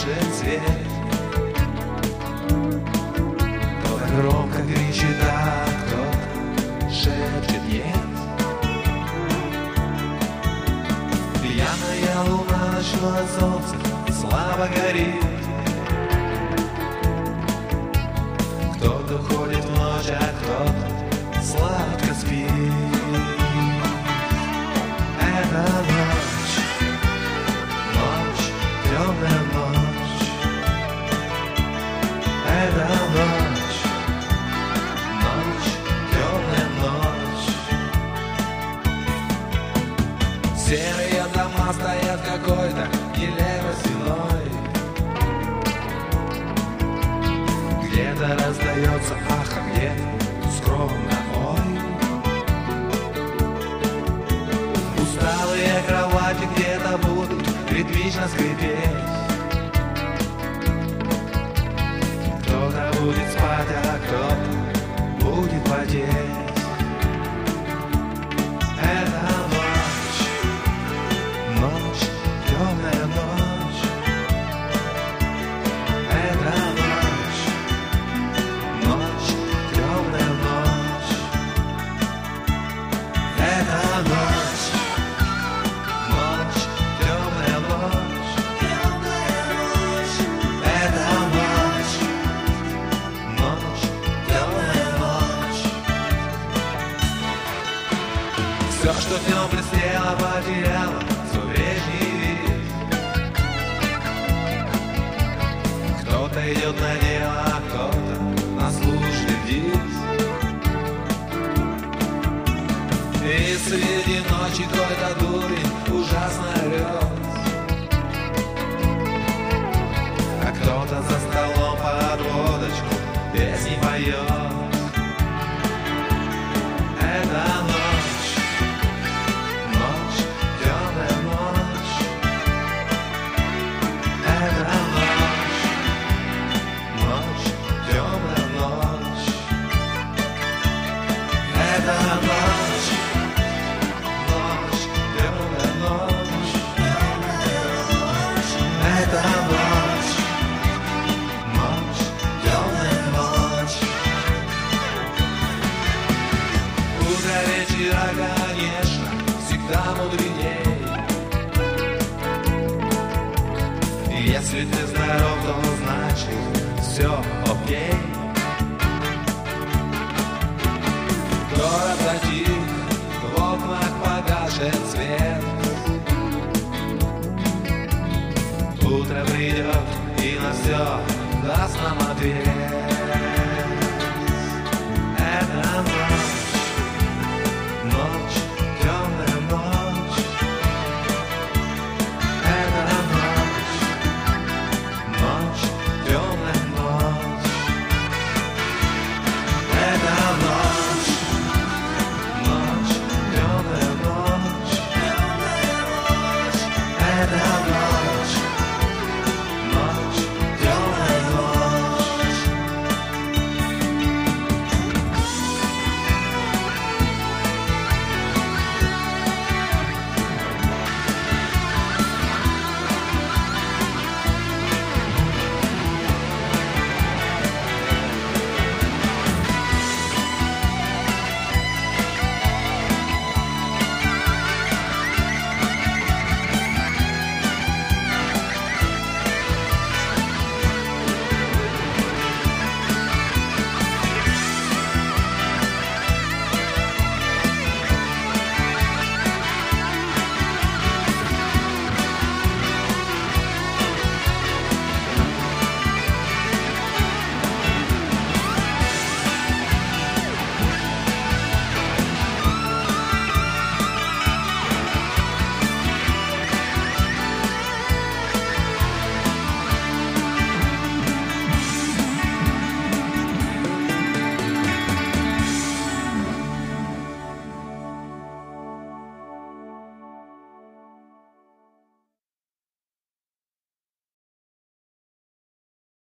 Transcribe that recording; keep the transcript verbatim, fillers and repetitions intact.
погашен свет. Кто-то громко кричит, а кто-то шепчет нет. Пьяная луна ночное солнце слабо горит. Кто-то ходит в ночь, а кто-то сладко спит. Это ночь, ночь, темная ночь. Это ночь, ночь, темная ночь. Серые дома стоят какой-то нелепой стеной. Где-то раздается ах, а где-то скромно ой. Усталые кровати где-то будут ритмично скрипеть. Кто-то будет спать, а кто-то будет потеть. Это ночь, ночь, темная ночь. Это ночь, ночь, темная ночь. Это ночь, ночь, темная ночь. Это ночь, ночь, темная ночь. Все, что днем блестело, потеряло свой прежний вид. Кто-то идет на дело, а кто-то на службе бдит. И среди ночи какой-то дурень ужасно орет. А кто-то за столом под водочку песни поет. Это ночь, ночь, темная ночь. Это ночь, ночь, темная ночь. Это ночь, ночь, темная ночь. Это ночь, ночь, темная ночь. Утро вечера, конечно, всегда мудреней. Если ты здоров, то значит все окей. Город затих, в окнах погашен свет. Утро придет и на все даст нам ответ.